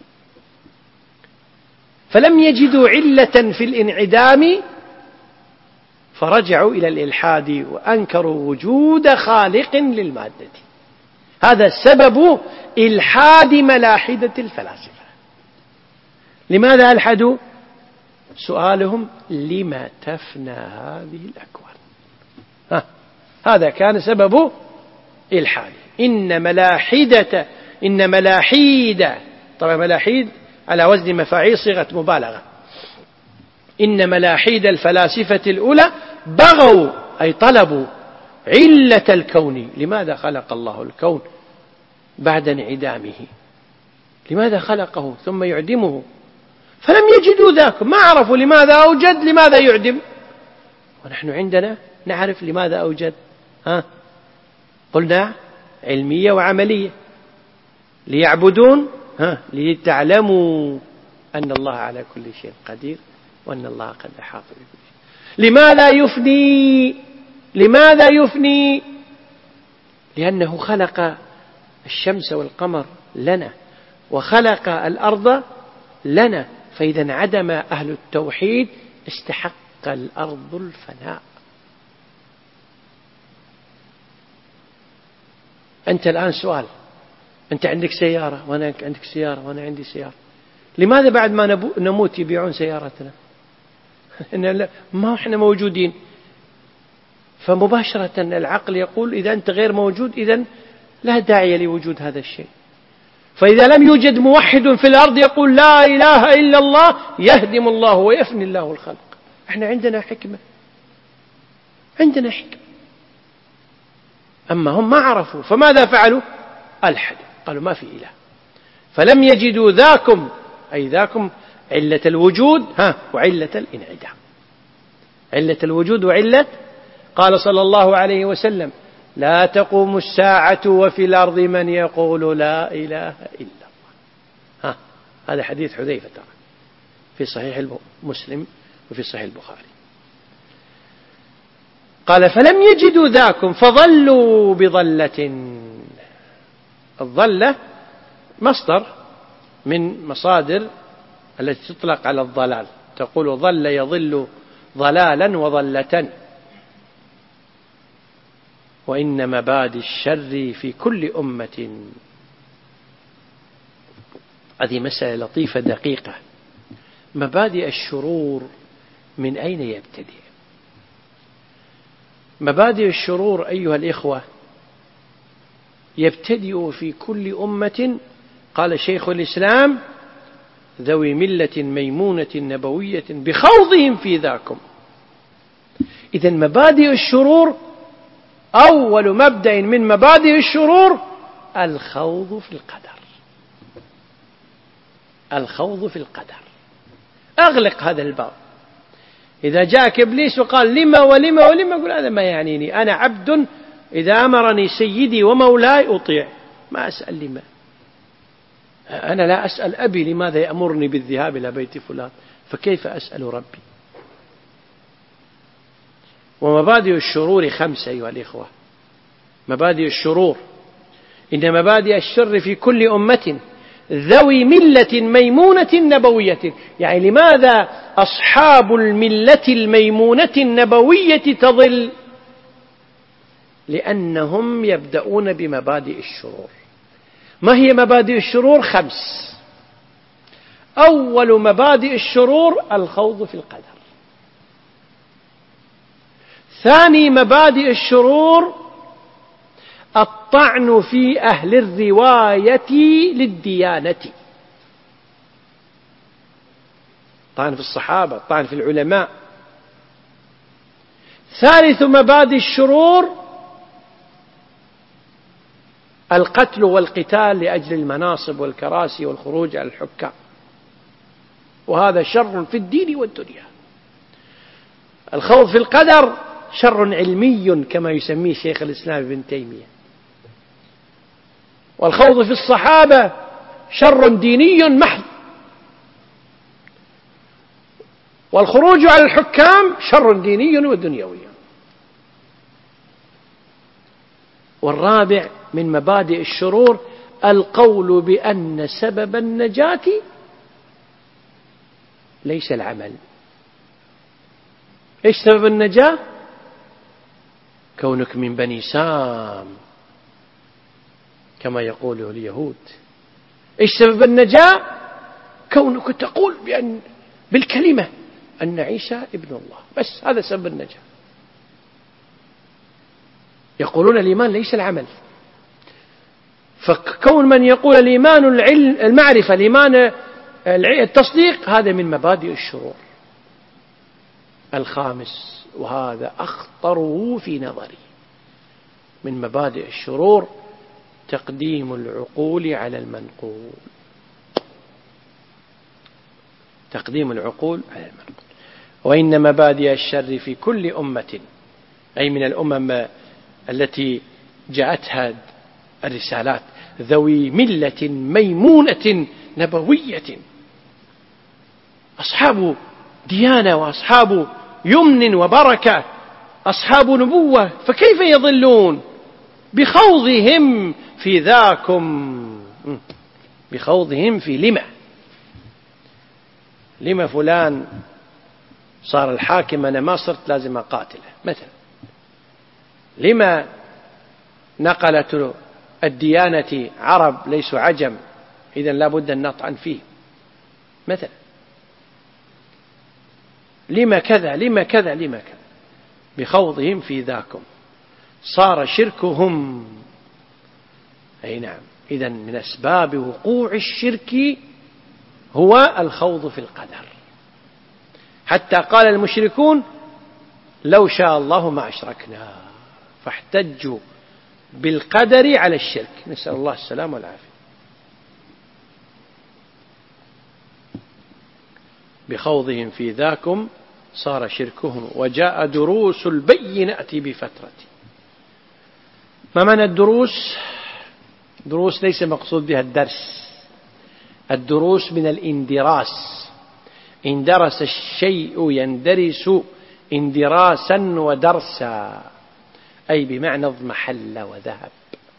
فلم يجدوا علة في الانعدام فرجعوا إلى الإلحاد وأنكروا وجود خالق للمادة. هذا سبب إلحاد ملاحدة الفلاسفة. لماذا ألحدوا؟ سؤالهم لما تفنى هذه الأكوان؟ ها. هذا كان سبب إلحاد. إن ملاحدة إن ملاحيد، طبعا ملاحيد على وزن مفاعيل صيغة مبالغة. إن ملاحيد الفلاسفة الأولى بغوا أي طلبوا علة الكون. لماذا خلق الله الكون بعد انعدامه؟ لماذا خلقه ثم يعدمه؟ فلم يجدوا ذاك، ما عرفوا لماذا أوجد لماذا يعدم. ونحن عندنا نعرف لماذا أوجد. ها قلنا علمية وعملية. ليعبدون، ها ليتعلموا أن الله على كل شيء قدير وأن الله قد أحاط بكل شيء. لماذا يفني؟ لماذا يفني؟ لأنه خلق الشمس والقمر لنا وخلق الأرض لنا، فإذا انعدم أهل التوحيد استحق الأرض الفناء. أنت الآن سؤال، أنت عندك سيارة وأنا عندك سيارة وأنا عندي سيارة، لماذا بعد ما نموت يبيعون سيارتنا؟ إن ما إحنا موجودين. فمباشرة العقل يقول إذا أنت غير موجود إذن لا داعي لوجود هذا الشيء. فإذا لم يوجد موحد في الأرض يقول لا إله إلا الله يهدم الله ويفني الله الخلق. إحنا عندنا حكمة، عندنا حكمة. أما هم ما عرفوا، فماذا فعلوا؟ ألحدوا، قالوا ما في إله. فلم يجدوا ذاكم أي ذاكم علة الوجود ها وعلة الانعدام. علة الوجود وعلة، قال صلى الله عليه وسلم لا تقوم الساعة وفي الأرض من يقول لا إله إلا الله. ها هذا حديث حذيفة في صحيح مسلم وفي صحيح البخاري. قال فلم يجدوا ذاكم فظلوا بضلة. الضلة مصدر من مصادر التي تطلق على الضلال، تقول ضل يضل ضلالا وضلة. وإن مبادئ الشر في كل أمة، هذه مسألة لطيفة دقيقة. مبادئ الشرور من أين يبتدئ؟ مبادئ الشرور أيها الإخوة يبتدئ في كل أمة. قال شيخ الإسلام ذوي ملة ميمونة نبوية بخوضهم في ذاكم. إذن مبادئ الشرور، أول مبدأ من مبادئ الشرور الخوض في القدر. الخوض في القدر. أغلق هذا الباب. إذا جاءك إبليس وقال لما ولما ولما قل هذا ما يعنيني، أنا عبد إذا أمرني سيدي ومولاي أطيع، ما أسأل لما. أنا لا أسأل أبي لماذا يأمرني بالذهاب إلى بيت فلان، فكيف أسأل ربي؟ ومبادئ الشرور خمسة أيها الإخوة. مبادئ الشرور، إن مبادئ الشر في كل أمة ذوي ملة ميمونة نبوية. يعني لماذا أصحاب الملة الميمونة النبوية تضل؟ لأنهم يبدأون بمبادئ الشرور. ما هي مبادئ الشرور؟ خمس. أول مبادئ الشرور الخوض في القدر. ثاني مبادئ الشرور الطعن في أهل الرواية للديانة، الطعن في الصحابة، الطعن في العلماء. ثالث مبادئ الشرور القتل والقتال لأجل المناصب والكراسي والخروج على الحكام، وهذا شر في الدين والدنيا. الخوض في القدر شر علمي كما يسميه شيخ الإسلام ابن تيمية، والخوض في الصحابة شر ديني محض، والخروج على الحكام شر ديني ودنيوي. والرابع من مبادئ الشرور القول بأن سبب النجاة ليس العمل. إيش سبب النجاة؟ كونك من بني سام كما يقوله اليهود. إيش سبب النجاة؟ كونك تقول بأن بالكلمة أن عيسى ابن الله، بس هذا سبب النجاة. يقولون الإيمان ليس العمل. فكون من يقول الإيمان العلم المعرفة، الإيمان التصديق، هذا من مبادئ الشرور. الخامس وهذا أخطره في نظري من مبادئ الشرور تقديم العقول على المنقول. تقديم العقول على المنقول. وإن مبادئ الشر في كل أمة، أي من الأمم التي جاءتها الرسالات، ذوي ملة ميمونة نبوية، أصحاب ديانة وأصحاب يمن وبركة، أصحاب نبوة، فكيف يضلون؟ بخوضهم في ذاكم، بخوضهم في لما لما فلان صار الحاكم أنا ما صرت لازم أقاتله مثلا، لما نقلت الديانة عرب ليسوا عجم إذن لا بد أن نطعن فيه مثلا، لما كذا لما كذا لما كذا. بخوضهم في ذاكم صار شركهم. أي نعم، إذن من أسباب وقوع الشرك هو الخوض في القدر. حتى قال المشركون لو شاء الله ما أشركنا، فاحتجوا بالقدر على الشرك، نسأل الله السلام والعافية. بخوضهم في ذاكم صار شركهم وجاء دروس البينات بفترة. ما معنى الدروس؟ دروس ليس مقصود بها الدرس، الدروس من الاندراس، اندرس الشيء يندرس اندراسا ودرسا، أي بمعنى اضمحل وذهب.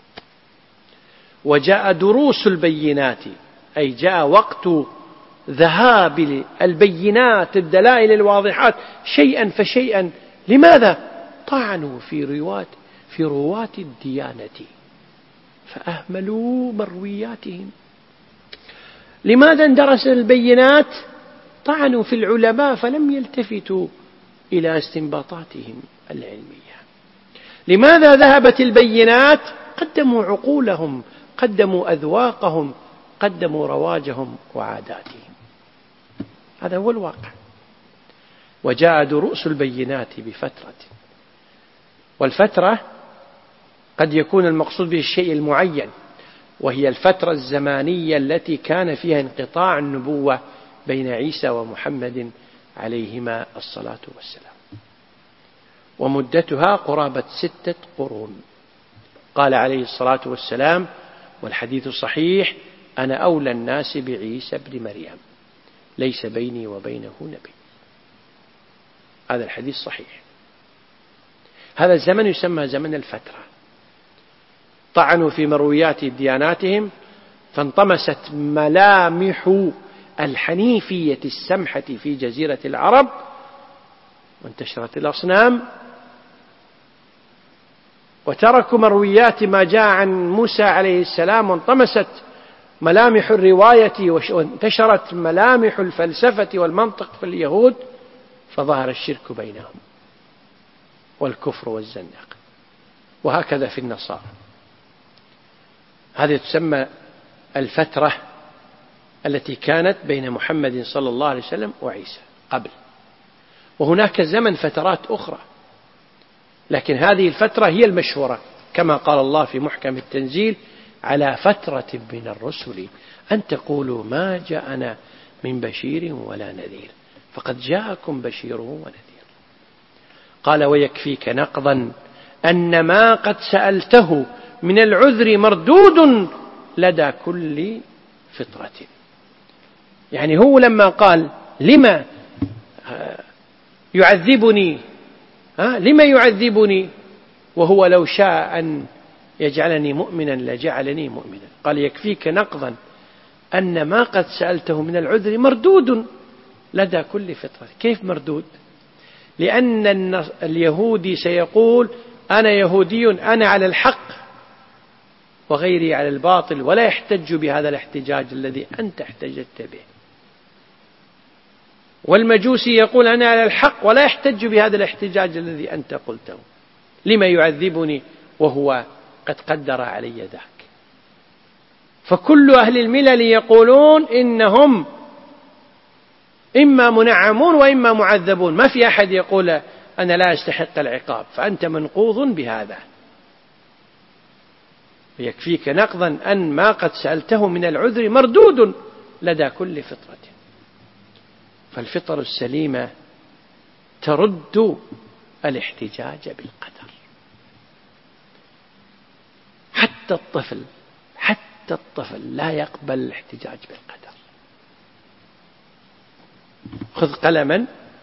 وجاء دروس البينات، أي جاء وقت ذهاب البينات الدلائل الواضحات شيئا فشيئا. لماذا؟ طعنوا في رواة في رواة الديانة فأهملوا مروياتهم. لماذا اندرس البينات؟ طعنوا في العلماء فلم يلتفتوا إلى استنباطاتهم العلمية. لماذا ذهبت البينات؟ قدموا عقولهم، قدموا أذواقهم، قدموا رواجهم وعاداتهم. هذا هو الواقع. وجاء دروس البينات بفترة، والفترة قد يكون المقصود به الشيء المعين، وهي الفترة الزمانية التي كان فيها انقطاع النبوة بين عيسى ومحمد عليهما الصلاة والسلام، ومدتها قرابة ستة قرون. قال عليه الصلاة والسلام والحديث صحيح: أنا أولى الناس بعيسى ابن مريم، ليس بيني وبينه نبي. هذا الحديث صحيح. هذا الزمن يسمى زمن الفترة. طعنوا في مرويات دياناتهم فانطمست ملامح الحنيفية السمحة في جزيرة العرب، وانتشرت الأصنام، وتركوا مرويات ما جاء عن موسى عليه السلام، وانطمست ملامح الرواية، وانتشرت ملامح الفلسفة والمنطق في اليهود، فظهر الشرك بينهم والكفر والزندقة. وهكذا في النصارى. هذه تسمى الفترة التي كانت بين محمد صلى الله عليه وسلم وعيسى قبل. وهناك زمن فترات أخرى، لكن هذه الفترة هي المشهورة، كما قال الله في محكم التنزيل: على فترة من الرسل أن تقولوا ما جاءنا من بشير ولا نذير، فقد جاءكم بشير ونذير. قال: ويكفيك نقضا أن ما قد سألته من العذر مردود لدى كل فطرة. يعني هو لما قال: لما يعذبني ها لما يعذبني وهو لو شاء أن يجعلني مؤمنا لجعلني مؤمنا، قال: يكفيك نقضا أن ما قد سألته من العذر مردود لدى كل فطرة. كيف مردود؟ لأن اليهودي سيقول: أنا يهودي، أنا على الحق وغيري على الباطل، ولا يحتج بهذا الاحتجاج الذي أنت احتجت به. والمجوسي يقول: أنا على الحق ولا يحتج بهذا الاحتجاج الذي أنت قلته. لما يعذبني وهو قد قدر علي ذاك. فكل أهل الملل يقولون إنهم إما منعمون وإما معذبون، ما في أحد يقول أنا لا أستحق العقاب، فأنت منقوض بهذا. يكفيك نقضا أن ما قد سألته من العذر مردود لدى كل فطرة. فالفطر السليمة ترد الاحتجاج بالقدر. حتى الطفل حتى الطفل لا يقبل الاحتجاج بالقدر. خذ قلما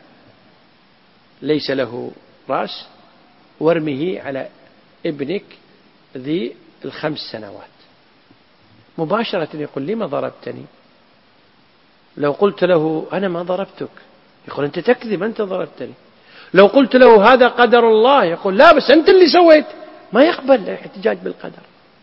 ليس له رأس وارمه على ابنك ذي الخمس سنوات، مباشرة يقول: لما ضربتني؟ لو قلت له: أنا ما ضربتك، يقول: أنت تكذب، أنت ضربتني. لو قلت له: هذا قدر الله، يقول: لا بس أنت اللي سويت. ما يقبل الاحتجاج بالقدر.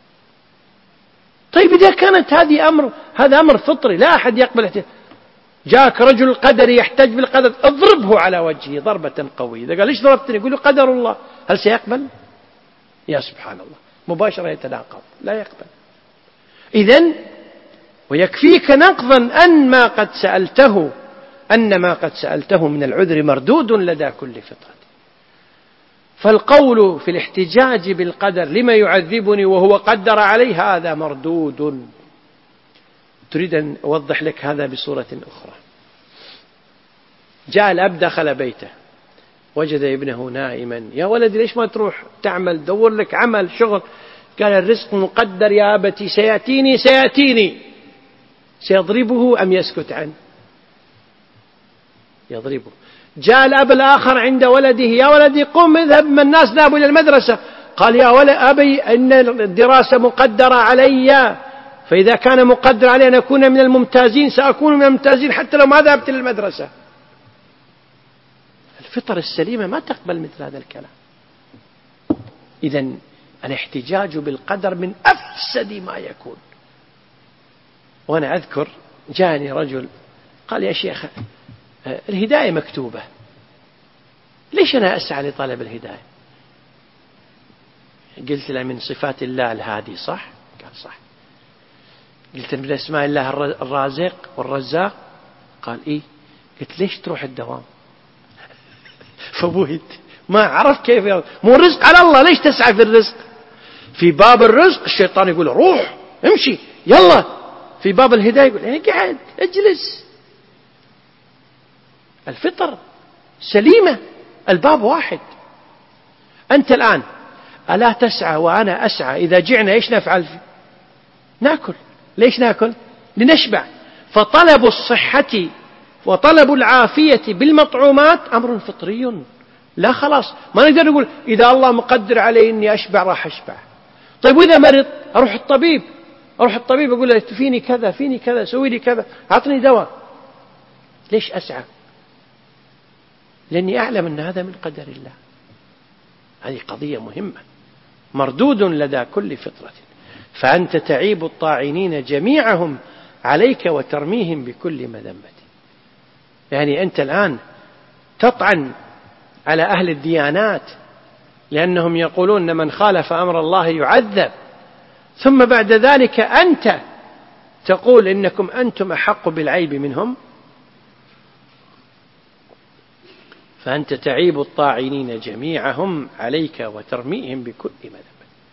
طيب إذا كانت هذه أمر هذا أمر فطري لا أحد يقبل احتجاج. جاءك رجل القدر يحتج بالقدر، اضربه على وجهه ضربة قوية. إذا قال: ليش ضربتني؟ يقول له: قدر الله. هل سيقبل؟ يا سبحان الله، مباشرة يتناقض، لا يقبل. إذن ويكفيك نقضا أن ما قد سألته أن ما قد سألته من العذر مردود لدى كل فطرة. فالقول في الاحتجاج بالقدر: لما يعذبني وهو قدر عليه، هذا مردود. تريد أن أوضح لك هذا بصورة أخرى. جاء الأب دخل بيته، وجد ابنه نائما: يا ولدي ليش ما تروح تعمل، دور لك عمل شغل. قال: الرزق مقدر يا أبتي، سيأتيني سيأتيني. سيضربه أم يسكت عنه؟ يضربه. جاء الأب الآخر عند ولده: يا ولدي قم اذهب، من الناس ذهبوا إلى المدرسة. قال: يا ولد أبي، إن الدراسة مقدرة علي، فإذا كان مقدر علي أن أكون من الممتازين سأكون من الممتازين حتى لو ما ذهبت إلى المدرسة. الفطر السليمة ما تقبل مثل هذا الكلام. إذن الاحتجاج بالقدر من أفسد ما يكون. وأنا أذكر جاءني رجل قال: يا شيخ الهداية مكتوبة، ليش أنا أسعى لطلب الهداية؟ قلت له: من صفات الله الهادي، صح؟ قال: صح. قلت: من اسماء الله الرازق والرزاق؟ قال: إيه. قلت: ليش تروح الدوام؟ فبهت، ما عرف كيف يرد. مو الرزق على الله، ليش تسعى في الرزق؟ في باب الرزق الشيطان يقول: روح امشي يلا. في باب الهداية يقول: اقعد اجلس. الفطر سليمة، الباب واحد. أنت الآن ألا تسعى وأنا أسعى؟ إذا جعنا إيش نفعل؟ نأكل. ليش نأكل؟ لنشبع. فطلب الصحة وطلب العافية بالمطعومات أمر فطري. لا خلاص، ما نقدر نقول إذا الله مقدر علي إني أشبع راح أشبع. طيب وإذا مرض أروح الطبيب، أروح الطبيب أقول له: فيني كذا فيني كذا، سوي لي كذا، أعطني دواء. ليش أسعى؟ لأني أعلم أن هذا من قدر الله. هذه قضية مهمة، مردود لدى كل فطرة. فأنت تعيب الطاعنين جميعهم عليك وترميهم بكل مذمة. يعني أنت الآن تطعن على أهل الديانات لأنهم يقولون من خالف أمر الله يعذب، ثم بعد ذلك أنت تقول إنكم أنتم أحق بالعيب منهم. فأنت تعيب الطاعنين جميعهم عليك وترميهم بكل مذمة،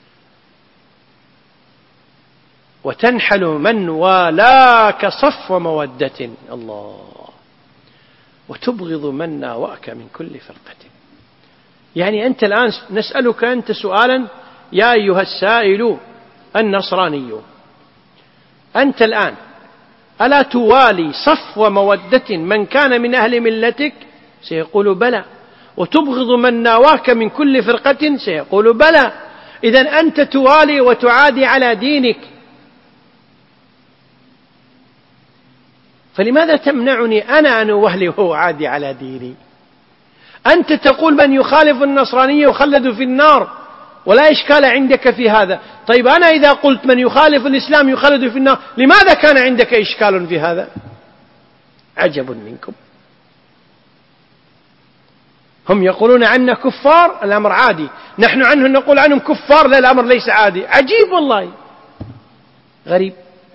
وتنحل من والاك صفو مودة، الله، وتبغض من ناوأك من كل فرقة. يعني أنت الآن نسألك أنت سؤالا يا أيها السائل النصراني، أنت الآن ألا توالي صفو مودة من كان من أهل ملتك؟ سيقول بلى. وتبغض من ناواك من كل فرقة؟ سيقول بلى. إذن أنت توالي وتعادي على دينك، فلماذا تمنعني أنا أن أوهلي وهو عادي على ديني؟ أنت تقول من يخالف النصرانية يخلد في النار ولا إشكال عندك في هذا. طيب أنا إذا قلت من يخالف الإسلام يخلد في النار، لماذا كان عندك إشكال في هذا؟ عجب منكم. هم يقولون عنا كفار، الأمر عادي. نحن عنه نقول عنهم كفار، لا الأمر ليس عادي. عجيب والله، غريب،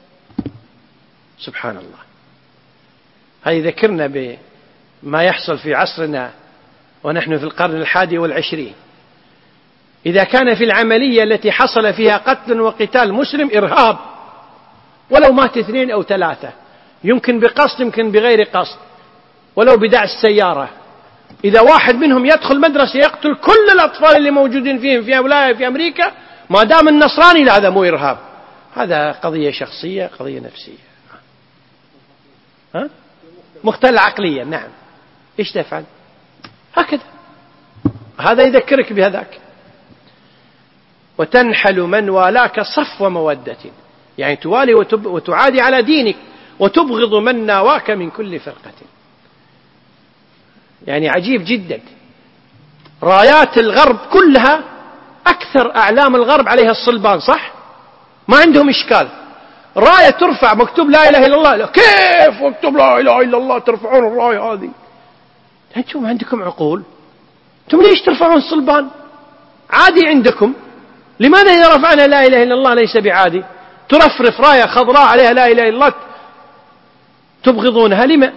سبحان الله. هذه ذكرنا بما يحصل في عصرنا ونحن في القرن الحادي والعشرين. إذا كان في العملية التي حصل فيها قتل وقتال مسلم إرهاب، ولو مات اثنين أو ثلاثة، يمكن بقصد يمكن بغير قصد، ولو بدعس السيارة، إذا واحد منهم يدخل مدرسة يقتل كل الأطفال اللي موجودين فيهم في ولاية في أمريكا، ما دام النصراني، لا هذا مو إرهاب، هذا قضية شخصية، قضية نفسية، ها؟ مختل عقليا. نعم، إيش تفعل؟ هكذا، هذا يذكرك بهذاك. وتنحل من والاك صفو مودة، يعني توالي وتعادي على دينك، وتبغض من ناواك من كل فرقة. يعني عجيب جدا. رايات الغرب كلها أكثر أعلام الغرب عليها الصلبان، صح؟ ما عندهم إشكال. راية ترفع مكتوب لا إله إلا الله، لا. كيف مكتوب لا إله إلا الله ترفعون الراية هذه؟ أنتم عندكم عقول؟ أنتم ليش ترفعون الصلبان؟ عادي عندكم. لماذا إذا رفعنا لا إله إلا الله ليس بعادي؟ ترفرف راية خضراء عليها لا إله إلا الله تبغضونها، لما؟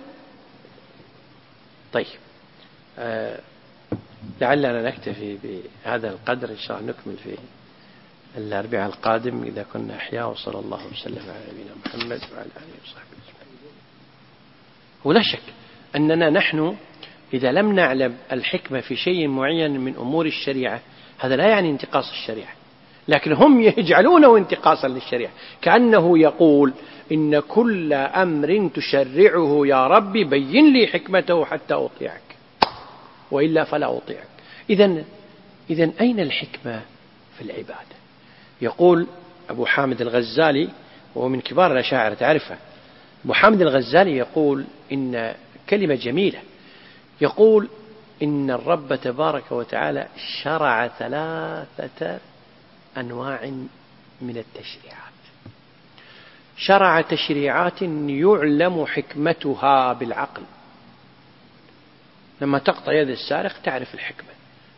طيب، آه لعلنا نكتفي بهذا القدر، إن شاء الله نكمل في الأربعاء القادم إذا كنا أحياء. وصلى الله وسلم على نبينا محمد وعلى آله وصحبه أجمعين. ولا شك أننا نحن إذا لم نعلم الحكمة في شيء معين من أمور الشريعة هذا لا يعني انتقاص الشريعة، لكن هم يجعلونه انتقاصا للشريعة، كأنه يقول إن كل أمر تشرعه يا رب بين لي حكمته حتى أطيعك وإلا فلا أطيعك. إذن إذن أين الحكمة في العبادة؟ يقول أبو حامد الغزالي وهو من كبار الأشاعرة تعرفه، أبو حامد الغزالي يقول إن كلمة جميلة، يقول إن الرب تبارك وتعالى شرع ثلاثة أنواع من التشريعات، شرع تشريعات يعلم حكمتها بالعقل، لما تقطع يد السارق تعرف الحكمة،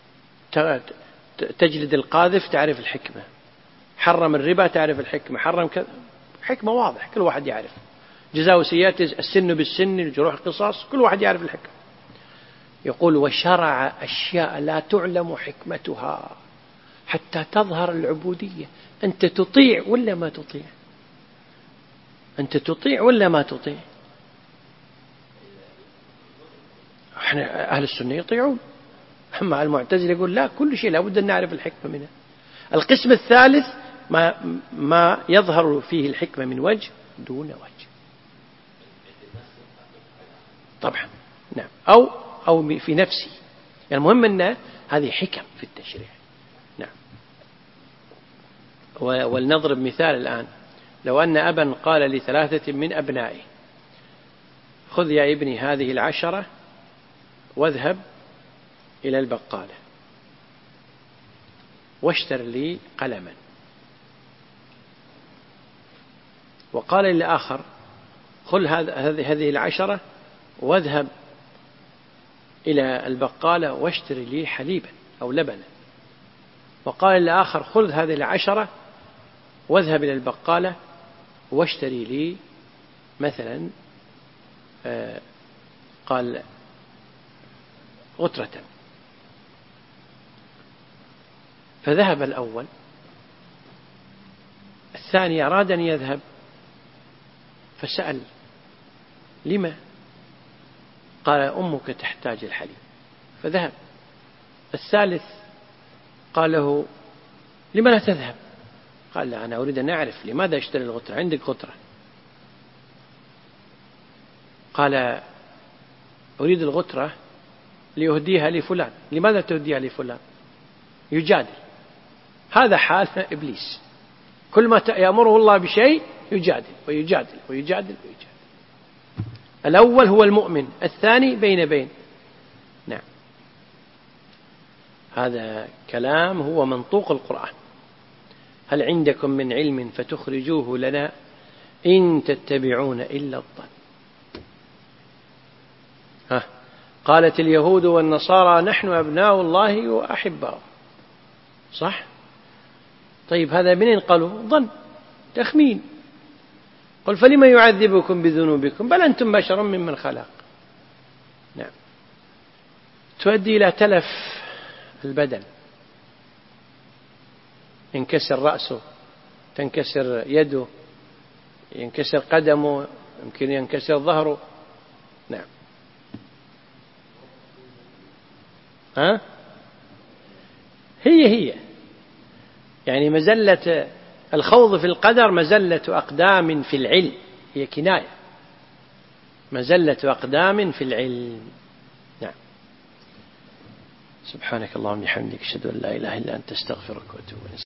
تجلد القاذف تعرف الحكمة، حرم الربا تعرف الحكمة، حرم كذا، حكمة واضح كل واحد يعرف، جزاء سيئات السن بالسن الجروح القصاص كل واحد يعرف الحكمة. يقول وشرع أشياء لا تعلم حكمتها حتى تظهر العبودية، أنت تطيع ولا ما تطيع؟ أنت تطيع ولا ما تطيع؟ احنا أهل السنة يطيعون، أما المعتزلة يقول لا كل شيء لابد أن نعرف الحكمة منه. القسم الثالث ما, ما يظهر فيه الحكمة من وجه دون وجه طبعا، نعم، أو أو في نفسي، يعني المهم أن هذه حكم في التشريع. نعم. ولنضرب مثال الآن، لو أن أبا قال لثلاثة من أبنائه خذ يا ابني هذه العشرة واذهب إلى البقالة واشتر لي قلما، وقال للآخر خذ هذه العشرة واذهب إلى البقالة واشتري لي حليبا أو لبنا، وقال للآخر خذ هذه العشرة واذهب إلى البقالة واشتري لي مثلا آه قال غترة. فذهب الأول، الثاني أراد أن يذهب فسأل لما؟ قال أمك تحتاج الحليب، فذهب. الثالث قال له لما لا تذهب؟ قال لا أنا أريد أن أعرف لماذا اشتري الغترة، عندك غترة؟ قال أريد الغترة ليهديها لفلان، لماذا تهديها لفلان؟ يجادل. هذا حال إبليس، كل ما يأمره الله بشيء يجادل ويجادل ويجادل ويجادل. الأول هو المؤمن، الثاني بين بين. نعم، هذا كلام هو منطوق القرآن. هل عندكم من علم فتخرجوه لنا إن تتبعون إلا الظن. ها قالت اليهود والنصارى نحن أبناء الله وأحباؤه، صح؟ طيب هذا منين قالوا؟ ظن، تخمين. قل فلما يعذبكم بذنوبكم بل أنتم بشر ممن خلق. نعم، تؤدي إلى تلف البدن، ينكسر رأسه، تنكسر يده، ينكسر قدمه، يمكن ينكسر ظهره. نعم. ها؟ هي هي يعني مزلة الخوض في القدر مزلة أقدام في العلم، هي كناية، مزلة أقدام في العلم. نعم. سبحانك اللهم وبحمدك أشهد أن لا إله إلا أنت أستغفرك وأتوب إليك.